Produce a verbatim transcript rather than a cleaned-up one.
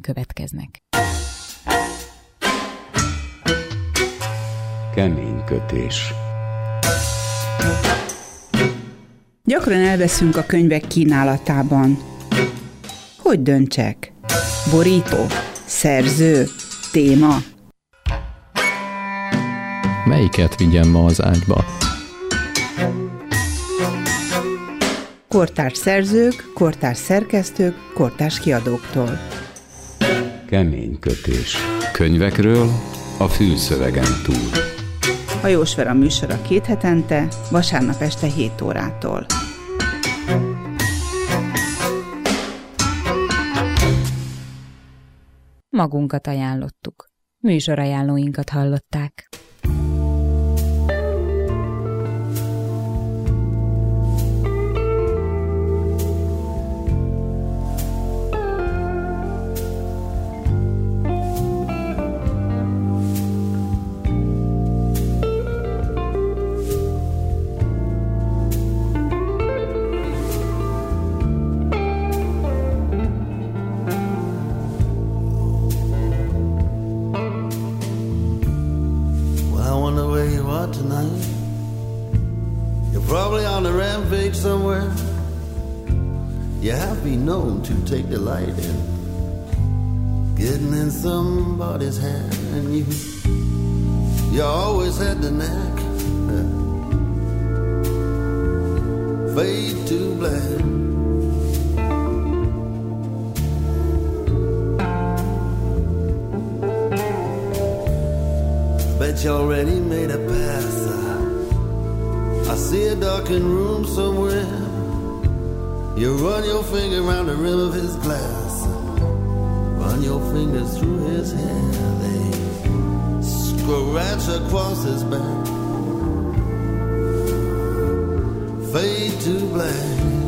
ajánlóink következnek. Kemény kötés. Gyakran elveszünk a könyvek kínálatában. Hogy döntsek? Borító? Szerző? Téma? Melyiket vigyem ma az ágyba? Kortárs szerzők, kortárs szerkesztők, kortárs kiadóktól. Kemény kötés. Könyvekről a fülszövegen túl. Hajós Vera műsora két hetente, vasárnap este hét órától. Magunkat ajánlottuk. Műsorajánlóinkat hallották. You have been known to take delight in getting in somebody's hand, and you you always had the knack. Fade to black. Bet you already made a pass. I see a darkened room somewhere. You run your finger around the rim of his glass. Run your fingers through his hair. They scratch across his back. Fade to black.